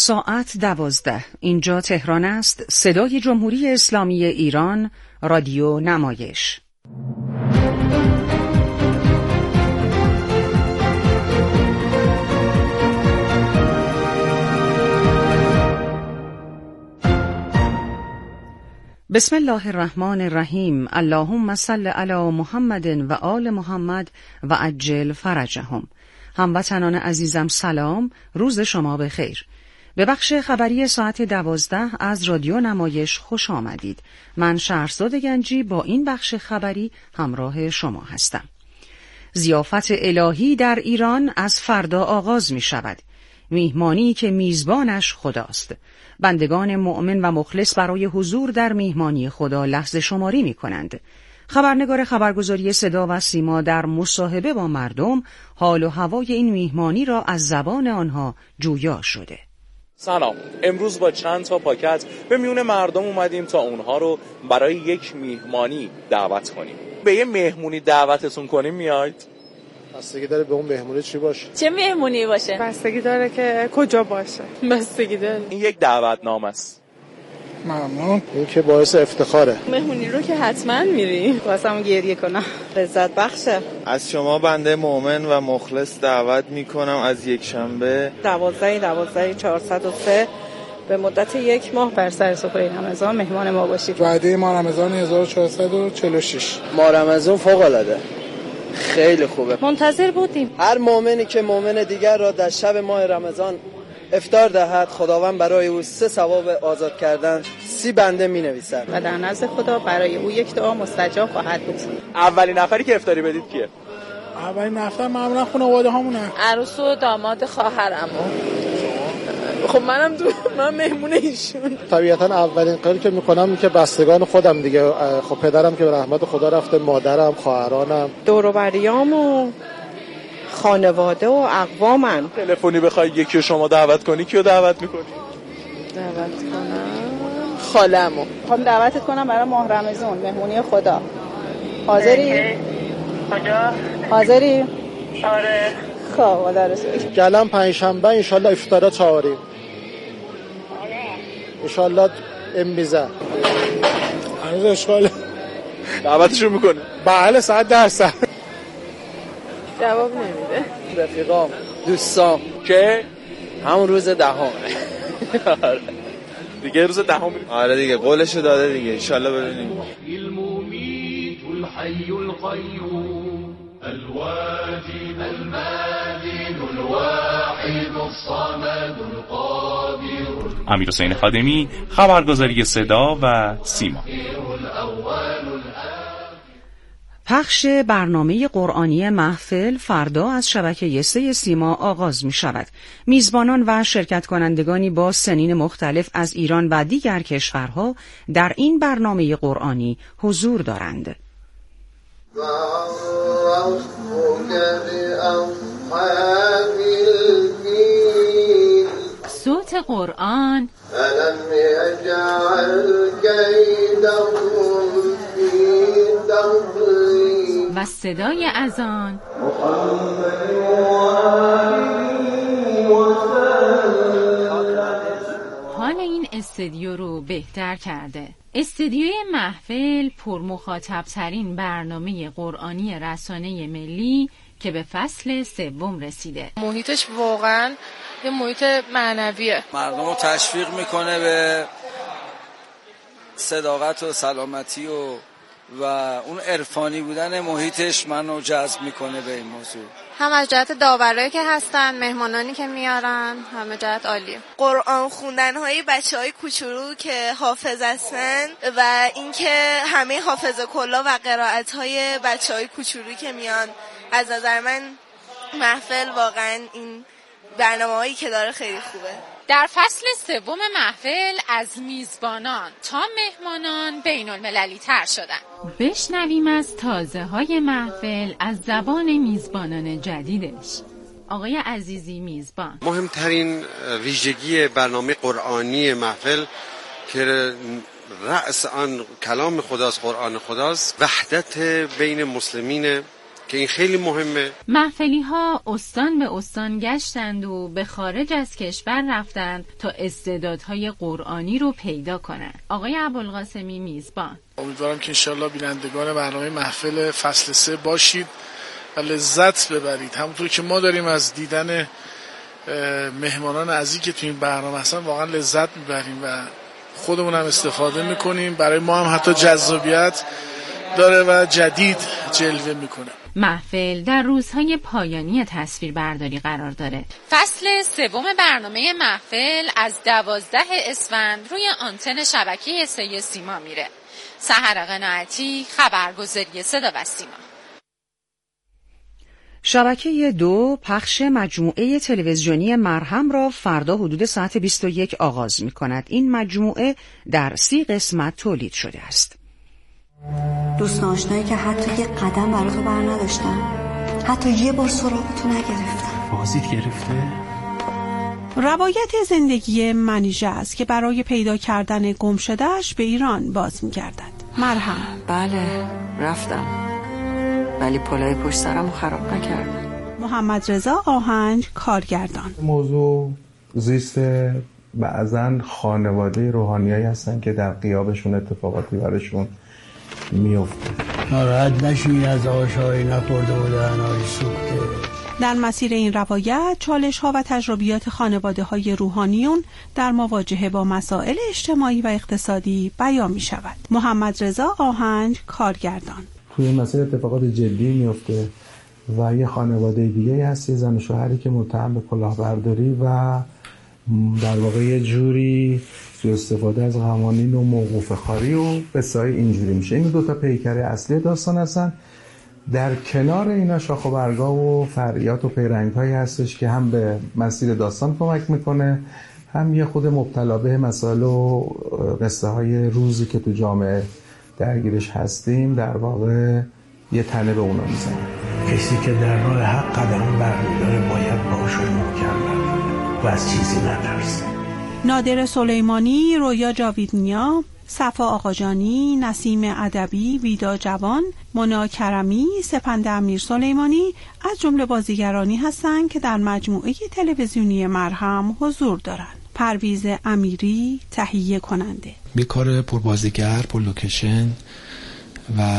ساعت 12. اینجا تهران است. صدای جمهوری اسلامی ایران. رادیو نمایش. بسم الله الرحمن الرحیم. اللهم صل علی محمد و آل محمد و عجل فرجهم. هموطنان عزیزم سلام، روز شما بخیر. به بخش خبری ساعت 12 از رادیو نمایش خوش آمدید. من شهرزاد گنجی با این بخش خبری همراه شما هستم. ضیافت الهی در ایران از فردا آغاز می شود. میهمانی که میزبانش خداست. بندگان مؤمن و مخلص برای حضور در میهمانی خدا لحظه شماری می کنند. خبرنگار خبرگزاری صدا و سیما در مصاحبه با مردم حال و هوای این میهمانی را از زبان آنها جویا شده. سلام، امروز با چند تا پاکت به میون مردم اومدیم تا اونها رو برای یک میهمانی دعوت کنیم. به یه مهمونی دعوتتون کنیم میاید؟ بستگی داره به اون مهمونی چی باشه. چه مهمونی باشه؟ بستگی داره که کجا باشه. بستگی داره. این یک دعوتنامه است. ممنون. این که باعث افتخاره. مهمونی رو که حتما میریم. واسم گریه کنم. لذت بخشه. از شما بنده مؤمن و مخلص دعوت میکنم از یک شنبه 12/403 به مدت 1 ماه بر سر سفره رمضان مهمان ما باشید. وعده ما رمضان 1446. ما رمضان فوق العاده خیلی خوبه. منتظر بودیم. هر مؤمنی که مؤمن دیگر را در شب ماه رمضان افطار دهد، خداوند برای او 3 ثواب آزاد کردن 30 بنده می نویسد و در نزد خدا برای او 1 دعا مستجاب خواهد بود. اولین نفری که افطاری بدید کیه؟ اولین نفر معمولا خانواده هامونه. عروس و داماد خواهرمو. خب من مهمون ایشون. طبیعتا اولین کاری که میکنم این که بستگان خودم دیگه، خب پدرم که به رحمت خدا رفته، مادرم، خواهرانم، دور و بریام و خانواده و اقوامم. تلفنی بخوای یکی شما دعوت کنی کیو دعوت میکنی؟ دعوت کنم خالمو. میخوام دعوتت کنم برای ماه رمضان مهمونی خدا. حاضری؟ کجا؟ حاضری؟ آره. خب درست. گلم پنجشنبه انشالله افطار چهاریم. انشالله امبیزه. هنوز اشغاله. دعوتشون میکنه؟ بله 100%. جواب نمیده. رفیقام، دوستام که همون روز 10 دیگه روز 10 آره دیگه قولشو داده دیگه، انشالله ببینیم. المميت الحي القيوم الواجد الماجد الواحد الصمد القادر. امیرحسین خادمی، خبرگزاری صدا و سیما. پخش برنامه قرآنی محفل فردا از شبکه 3 سیما آغاز می شود. میزبانان و شرکت کنندگانی با سنین مختلف از ایران و دیگر کشورها در این برنامه قرآنی حضور دارند. صوت قرآن ألم يجعل كيدهم في تضليل و صدای اذان حال این استودیو رو بهتر کرده. استودیوی محفل پرمخاطب ترین برنامه قرآنی رسانه ملی که به فصل 3 رسیده. محیطش واقعا یه محیط معنویه. مردم رو تشویق میکنه به صداقت و سلامتی و اون عرفانی بودن محیطش منو جذب میکنه به این موضوع. هم از جهت داورایی که هستن، مهمانانی که میارن، همه جهت عالیه. قرآن خوندن‌های بچه‌های کوچولو که حافظ هستن و اینکه همه حافظه کلا و قرائت‌های بچه‌های کوچولو که میان، از نظر من محفل واقعا این برنامه‌هایی که داره خیلی خوبه. در فصل 3 محفل از میزبانان تا مهمانان بین‌المللی تر شدن. بشنویم از تازه های محفل از زبان میزبانان جدیدش. آقای عزیزی میزبان. مهمترین ویژگی برنامه قرآنی محفل که رأس آن کلام خداست، قرآن خداست، وحدت بین مسلمین که این خیلی مهمه. محفلی ها استان به استان گشتند و به خارج از کشور رفتند تا استعدادهای قرآنی رو پیدا کنند. آقای ابوالقاسمی میزبان: امیدوارم که انشالله بینندگان برنامه محفل فصل 3 باشید و لذت ببرید. همونطور که ما داریم از دیدن مهمانان عزیزی که تو این برنامه هستن واقعا لذت میبریم و خودمون هم استفاده میکنیم. برای ما هم حتی جذابیت داره و جدید جلوه میکنه. محفل در روزهای پایانی تصویربرداری قرار داره. فصل 3 برنامه محفل از 12 اسفند روی آنتن شبکه 3 سیما میره. سحر قناعتی، خبرگزاری صدا و سیما. شبکه 2 پخش مجموعه تلویزیونی مرهم را فردا حدود ساعت 21 آغاز می کند. این مجموعه در 30 قسمت تولید شده است. دوست آشنایی که حتی یه قدم برای تو بر نداشتن، حتی یه بار سراغتو نگرفتن. بازیت گرفته؟ روایت زندگی منیژه است که برای پیدا کردن گم شده‌اش به ایران باز می‌گردد. مرهم. بله رفتم، ولی پلای پشت سرمو خراب نکردم. محمد رضا آهنگ، کارگردان. موضوع زیست بعضن خانواده روحانیایی هستن که در غیابشون اتفاقاتی براشون میفته. ناراحت نشین از آشایی نخورده بودن آی سوخته. در مسیر این روایت چالش‌ها و تجربیات خانواده‌های روحانیون در مواجهه با مسائل اجتماعی و اقتصادی بیان می‌شود. محمد رضا آهنگ، کارگردان. توی این مسیر اتفاقات جدی میفته و یه خانواده دیگه هست، یه زن و شوهری که متهم به کلاهبرداری و در واقع یه جوری سوء استفاده از قوانین و موقوفه خواری و قصه‌های اینجوری میشه. این 2 تا پیکر اصلی داستان هستن. در کنار اینا شاخ و برگا و فرعیات و پیرنگ‌هایی هستش که هم به مسیر داستان کمک میکنه، هم یه خود مبتلا به مسائل و قصه‌های روزی که تو جامعه درگیرش هستیم در واقع یه تنه به اونا میزنه. کسی که در راه حق قدم برمی‌داره باید باشون محکم برداره و از چیزی نترسه. نادر سلیمانی، رویا جاویدنیا، صفا آقاجانی، نسیم ادبی، ویدا جوان، مونا کرمی، سپند امیر سلیمانی از جمله بازیگرانی هستند که در مجموعه تلویزیونی مرهم حضور دارند. پرویز امیری، تهیه کننده. به کار پربازیگر، پر لوکیشن و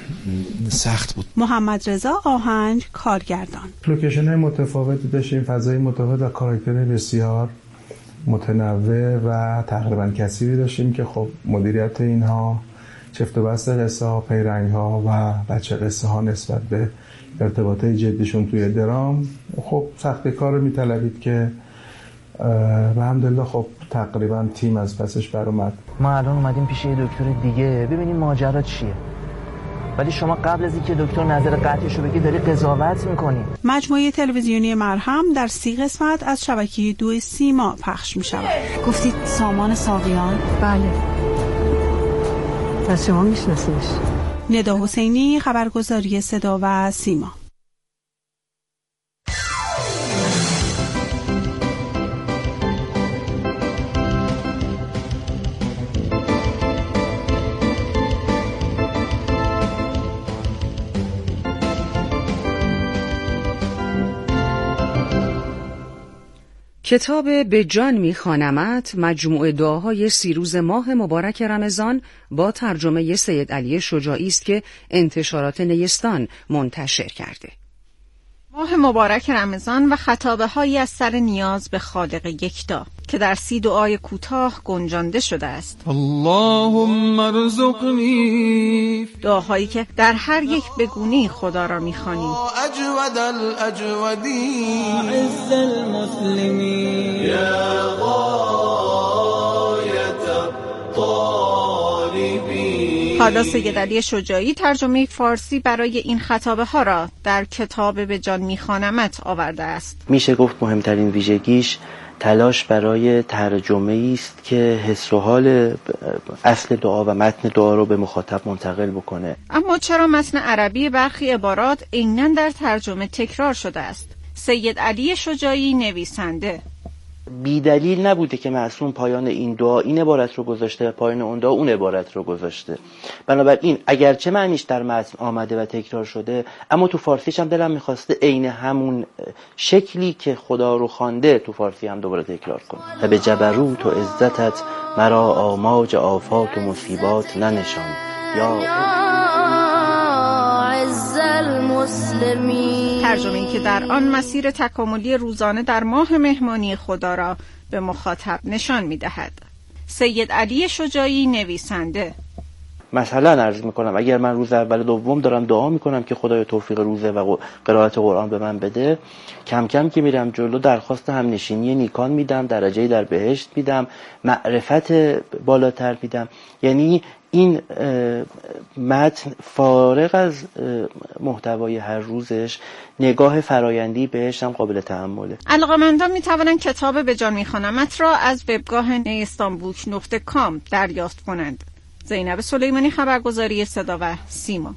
سخت بود. محمد رضا آهنگ، کارگردان. لوکیشن متفاوتی داشتیم، فضای متفاوت و کاراکتر بسیار متنوع و تقریبا کثیری داشتیم که خب مدیریت اینها، چفت و بست قصه ها، پیرنگ ها و بچه قصه ها نسبت به ارتباطات جدیشون توی درام خب سخت کار رو میطلبید که و الحمدلله خب تقریبا تیم از پسش بر اومد. ما الان اومدیم پیش یه دکتر دیگه ببینیم ماجرا چیه، ولی شما قبل از اینکه دکتر نظر قطعیشو بگی داری قضاوت میکنی. مجموعه تلویزیونی مرهم در 30 قسمت از شبکه 2 سیما پخش میشود. گفتید سامان ساقیان؟ بله. از شما میشناسیمش. ندا حسینی، خبرگزاری صدا و سیما. کتاب به جان میخوانمت، مجموعه دعاهای 30 روز ماه مبارک رمضان با ترجمه سید علی شجاعی است که انتشارات نیستان منتشر کرده. ماه مبارک رمضان و خطابه هایی از سر نیاز به خالق یکتا که در 30 دعای کوتاه گنجانده شده است. اللهم ارزقنی، دعاهایی که در هر یک بگونی خدا را می‌خوانیم. اجود الاجودی، عز المسلمین، یا غایت الطالبین. حالا سید علی شجاعی ترجمه فارسی برای این خطابه ها را در کتاب به جان میخوانمت آورده است. میشه گفت مهمترین ویژگیش تلاش برای ترجمه است که حس و حال اصل دعا و متن دعا رو به مخاطب منتقل بکنه. اما چرا متن عربی برخی عبارات عیناً در ترجمه تکرار شده است؟ سید علی شجاعی نویسنده: بی دلیل نبوده که معصوم پایان این دعا این عبارت رو گذاشته و پایان اون دعا اون عبارت رو گذاشته. بنابراین اگرچه معنیش در متن آمده و تکرار شده، اما تو فارسیش هم دلم میخواسته عین همون شکلی که خدا رو خوانده تو فارسی هم دوباره تکرار کنه. و به جبروت و عزتت مرا آماج آفات و مصیبات ننشان یا عز المسلمین. ترجمه‌ای که در آن مسیر تکاملی روزانه در ماه مهمانی خدا را به مخاطب نشان می‌دهد. سید علی شجاعی نویسنده. مثلا عرض میکنم اگر من روز اول دوم دارم دعا میکنم که خدای توفیق روزه و قرائت قرآن به من بده، کم کم که میرم جلو درخواست همنشینی نیکان میدم، درجه در بهشت میدم، معرفت بالاتر میدم. یعنی این متن فارغ از محتوای هر روزش نگاه فرایندی بهش هم قابل تأمله. علاقه‌مندان میتوانند کتاب به جان میخوانمت را از وبگاه نیستانبوک.com دریافت کنند. زینب سلیمانی، خبرگزاری صدا و سیما.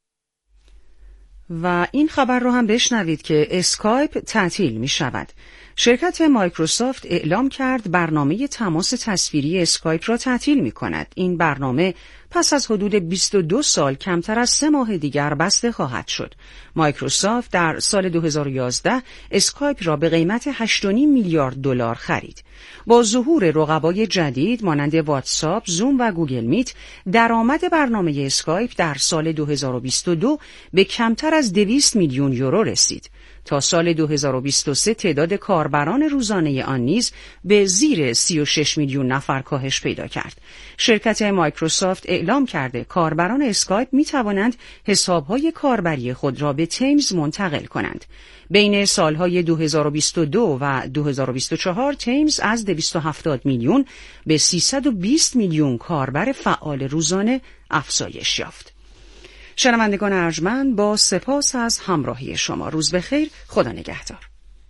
و این خبر رو هم بشنوید که اسکایپ تعطیل می شود. شرکت مایکروسافت اعلام کرد برنامه تماس تصویری اسکایپ را تعطیل می کند. این برنامه پس از حدود 22 سال کمتر از 3 ماه دیگر بسته خواهد شد. مایکروسافت در سال 2011 اسکایپ را به قیمت 8.5 میلیارد دلار خرید. با ظهور رقبای جدید مانند واتساپ، زوم و گوگل میت، درآمد برنامه اسکایپ در سال 2022 به کمتر از 200 میلیون یورو رسید. تا سال 2023 تعداد کاربران روزانه آن نیز به زیر 36 میلیون نفر کاهش پیدا کرد. شرکت مایکروسافت اعلام کرده کاربران اسکایپ می توانند حسابهای کاربری خود را به تیمز منتقل کنند. بین سالهای 2022 و 2024 تیمز از 270 میلیون به 320 میلیون کاربر فعال روزانه افزایش یافت. شنوندگان ارجمند، با سپاس از همراهی شما. روز بخیر، خدا نگهدار.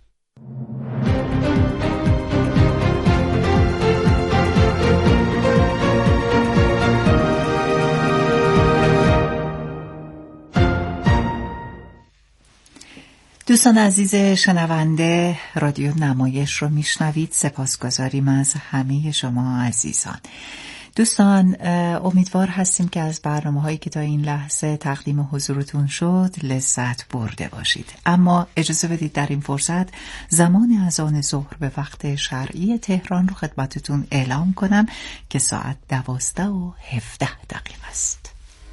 دوستان عزیز شنونده، رادیو نمایش رو میشنوید. سپاسگزاریم از همه شما عزیزان. دوستان امیدوار هستیم که از برنامه‌هایی که تا این لحظه تقدیم حضورتون شد لذت برده باشید. اما اجازه بدید در این فرصت زمان اذان ظهر به وقت شرعی تهران رو خدمتتون اعلام کنم که ساعت 12:17 است.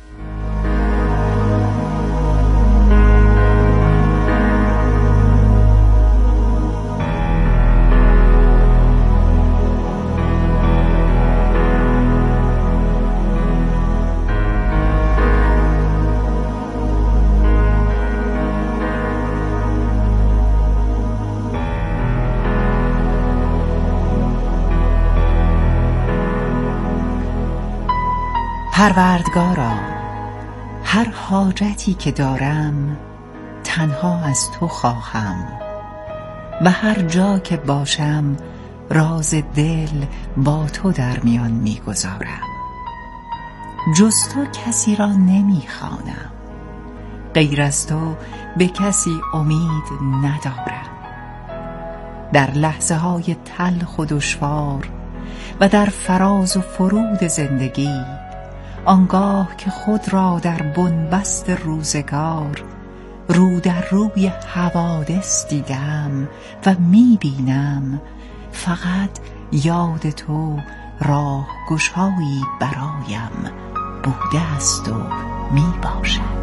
پروردگارا، هر حاجتی که دارم تنها از تو خواهم و هر جا که باشم راز دل با تو در میان میگذارم. جز تو کسی را نمیخوانم، غیر از تو به کسی امید ندارم. در لحظه های تلخ و دشوار و در فراز و فرود زندگی، آنگاه که خود را در بنبست روزگار رو در روی حوادث دیدم و میبینم، فقط یاد تو راه گشایی برایم بوده است و میباشد.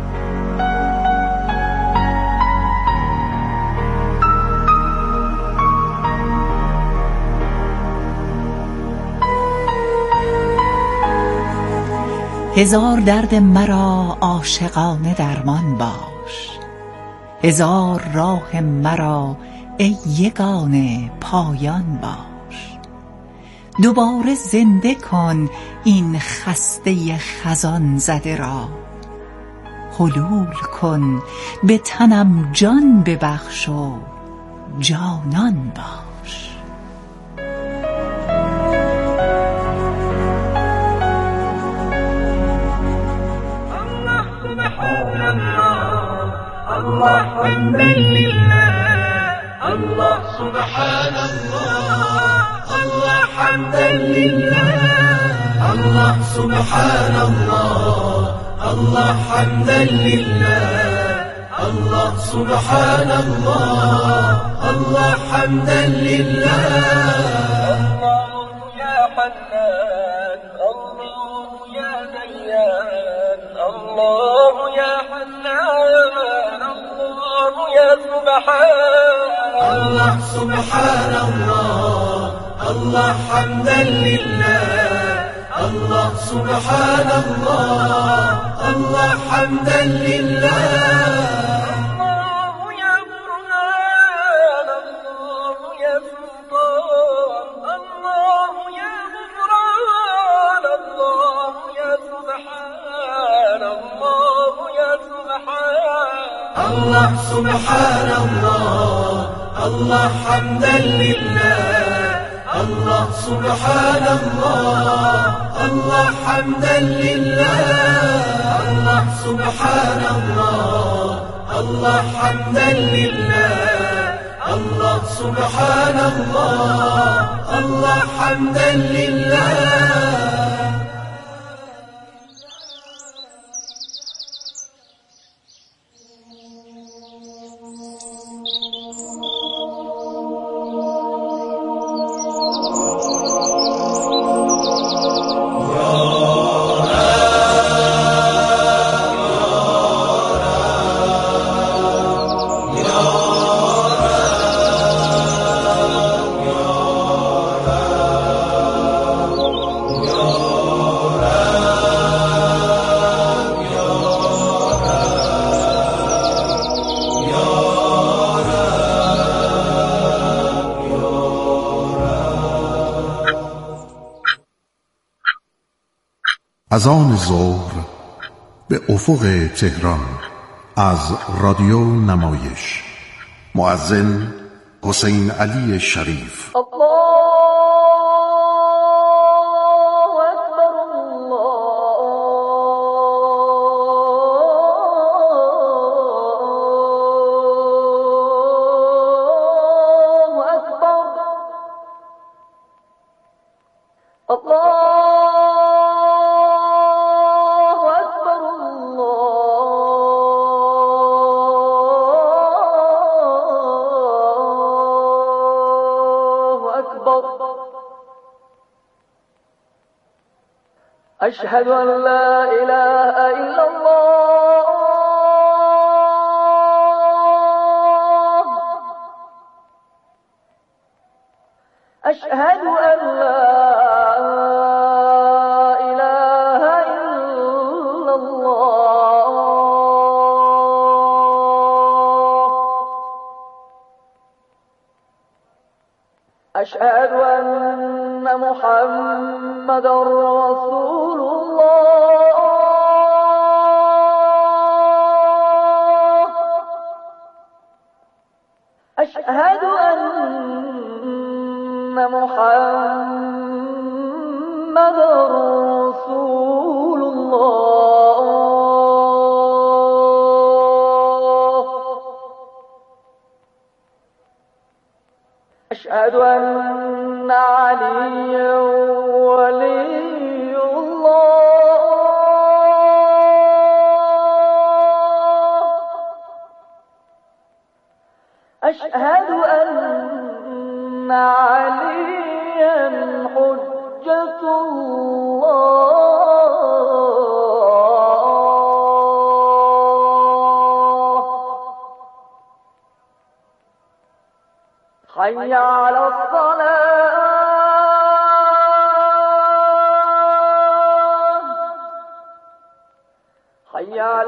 هزار درد مرا عاشقانه درمان باش، هزار راه مرا ای یگانه پایان باش. دوباره زنده کن این خسته خزان زده را، حلول کن به تنم جان ببخش و جانان باش. الله حمدا لله، الله سبحان الله الله حمدا لله الله سبحان الله الله حمدا لله الله سبحان الله الله حمدا لله الله يا حنان الله يا ديان الله يا حنان الله يا سبحان الله سبحان الله الله حمدا لله الله سبحان الله الله حمدا لله الله يا برهان الله يا سلطان الله يا غفران الله يا سبحان الله يا سبحان الله سبحان الله الله حمدا لله الله سبحان الله الله حمدا لله الله سبحان الله الله حمدا لله الله سبحان الله الله حمدا لله. اذان ظهر به افق تهران از رادیو نمایش. مؤذن حسین علی شریف. أشهد أن لا إله إلا الله أشهد أن لا إله إلا الله أشهد أن محمد رسول الله أشهد أن محمد رسول الله أشهد أن عليا ولي الله أشهد أن عليا حجة الله حي على الصلاة حي على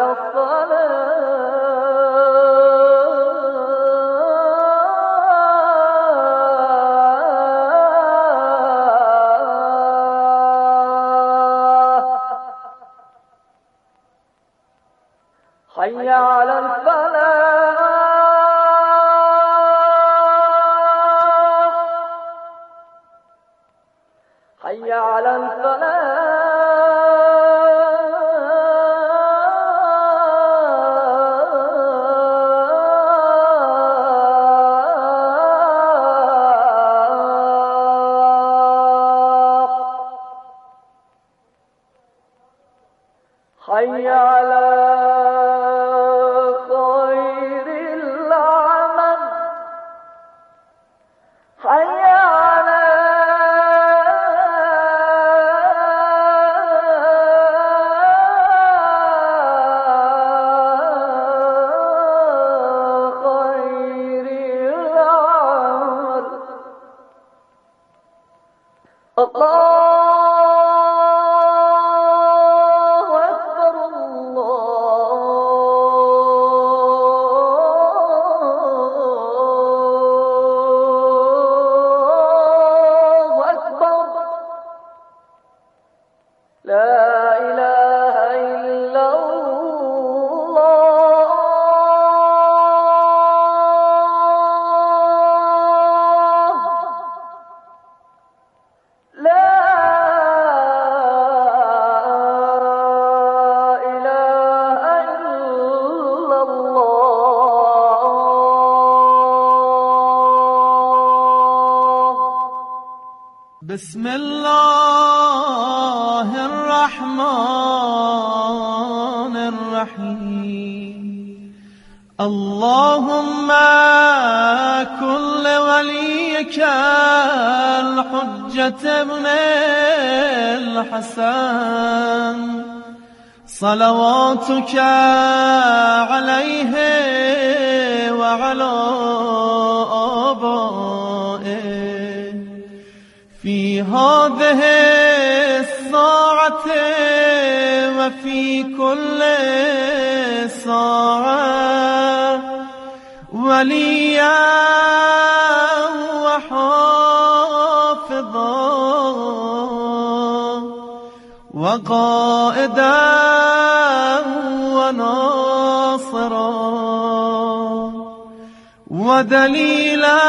الصلاة حي على الفلاح حي على الفلاح حي على خير العمل حي على خير العمل الله بسم الله الرحمن الرحيم اللهم كن لوليك الحجة ابن الحسن صلواتك عليه وعلى آبائه في هذه الساعة وفي كل ساعة وليا وحافظا وقائدا وناصرا ودليلا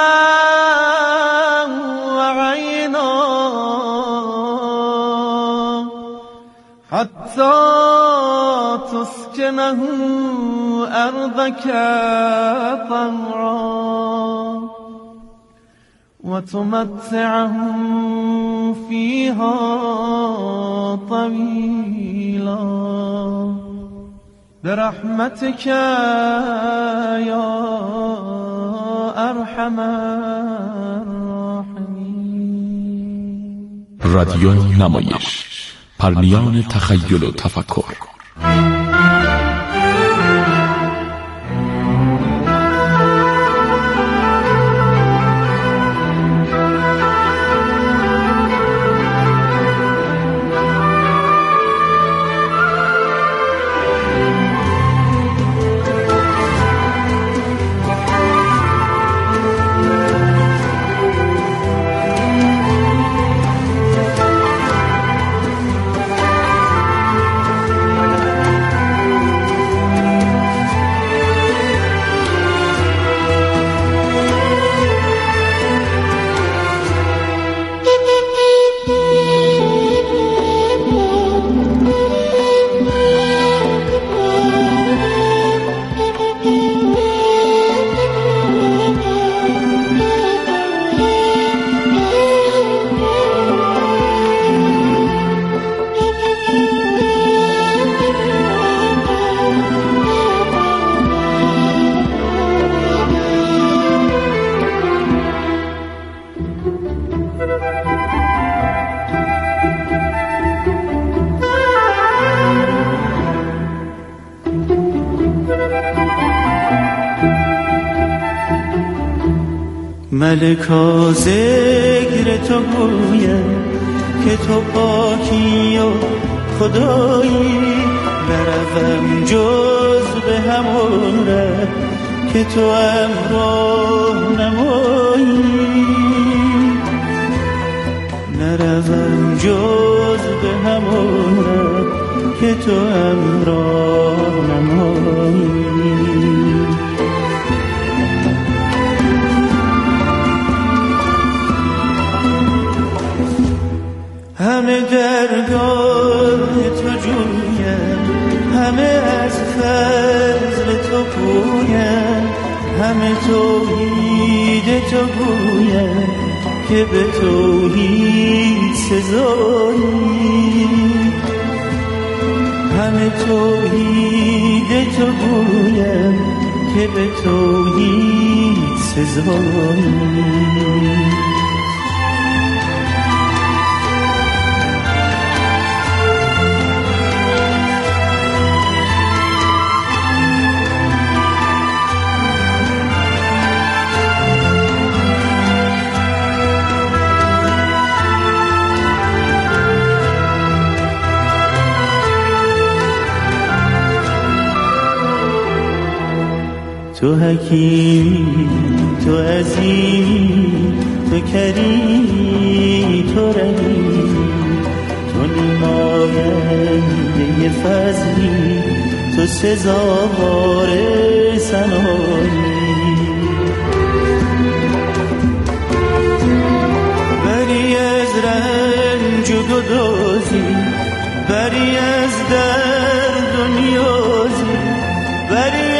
حتى تسكنه أرضك طوعا وتمتعه فيها طويلا برحمتك يا أرحم الراحمين. رادیو نمایش، پرنیان تخیل و تفکر. ملکا ذکر تو گویم که تو پاکی و خدایی، نروم جز به همون ره که تو امراه نمایی، نروم جز به همون ره که تو امراه نمایی. همه درگاه تو جویم، همه از فضل تو پویم، همه توحید تو گویم که به توحید سزایی، همه توحید تو گویم که به توحید سزایی. تو حکیمی، تو عظیمی، تو کریمی، تو رحیمی، تو نماینده فضلی، تو سزاوار ثنایی. بری از رنج و گدازی، بری از درد و نیازی، بری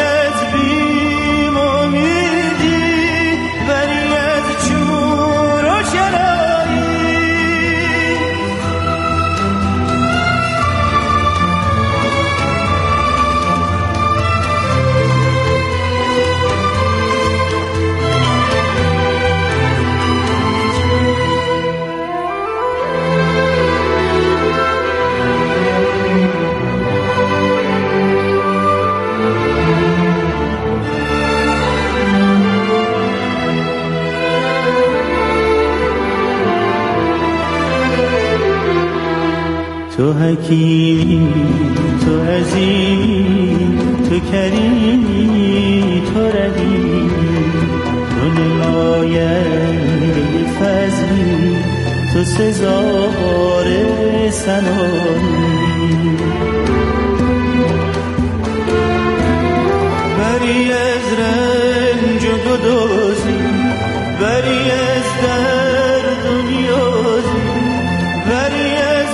تو حکیمی، تو عظیمی، تو کریمی، تو رحیمی، تو نماینده فضلی، تو سزاوار ثنایی. بری از رنج و گدازی، بری از درد و نیازی، بری از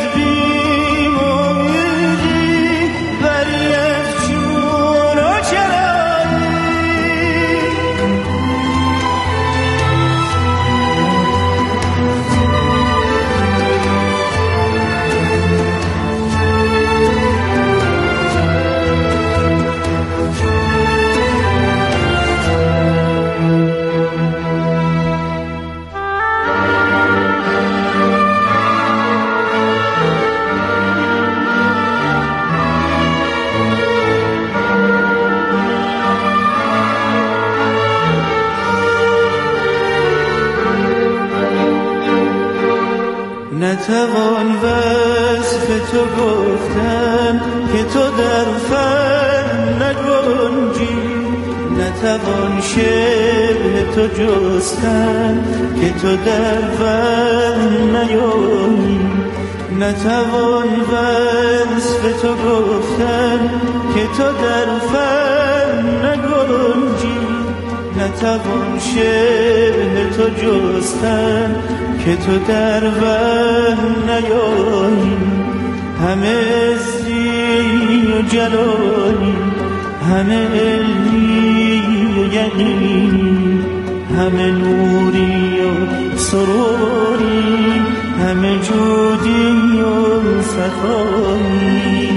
نتوان وصف تو گفتن که تو در فن نگنجی، نتوان شبه تو جستن که تو در فن نیایی. نتوان وصف تو گفتن که تو در فن نگنجی، نتوان شبه تو جستن که تو در وهم نیایی. همه عزی و جلالی، همه علمی و یقینی، همه نوری و سروری، همه جودی و سخایی.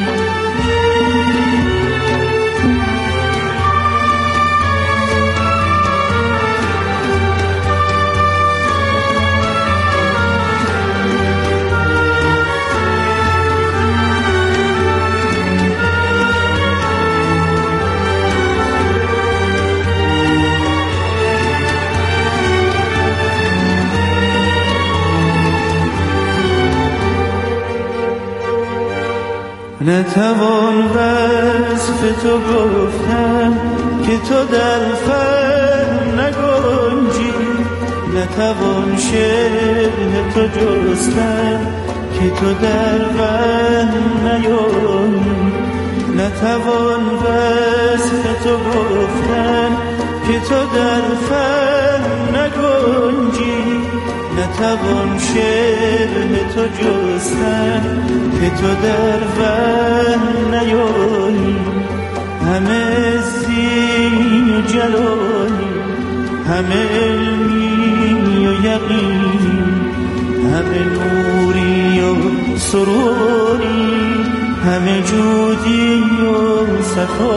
نتوان وصف تو گفتن که تو در فهم نگنجی، نتوان شبه تو جستن که تو در وهم نیایی. نتوان وصف تو گفتن که تو در فهم نگنجی، نتوان شبه تو جستن که تو در وهم نیایی. همه عزی و جلالی، همه علمی و یقینی، همه نوری و سروری، همه جودی و صفا